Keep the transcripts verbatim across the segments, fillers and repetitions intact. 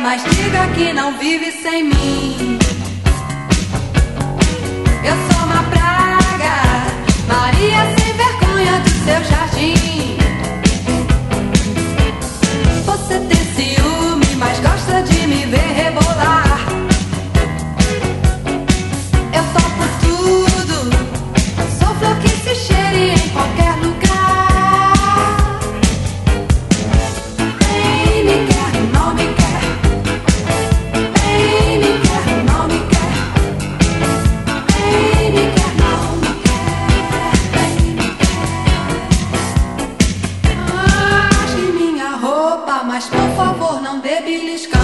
mas diga que não vive sem mim. Eu sou uma praga, Maria sem vergonha do seu jardim. Você tem ciúme, mas gosta de me ver rebolar. Eu topo tudo, sou flor que se cheire em qualquer lugar. Bem me quer, não me quer. Bem me quer, não me quer. Bem me quer, não me quer. Bem me quer. Rasgue minha roupa, mas por favor não dê beliscão.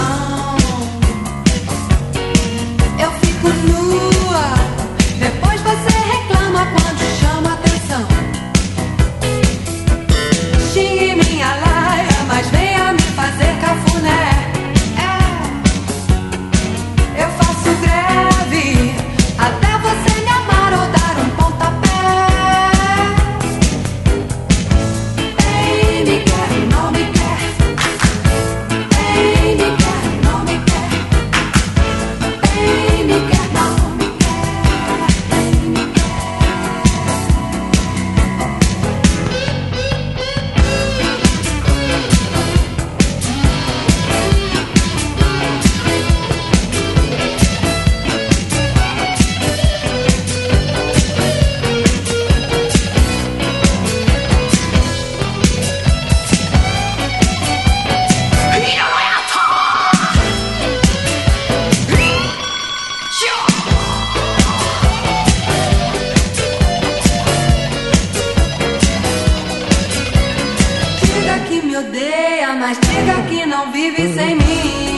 Eu fico nua, depois você reclama quando chama atenção. Xingue minha laia, mas venha me fazer cafuné. É, eu faço greve até você me amar ou dar um pontapé. Bem me quer, não me quer. Bem me quer, não me quer. Bem me quer, não me quer. Bem me quer. Diga que me odeia, mas diga que não vive sem mim.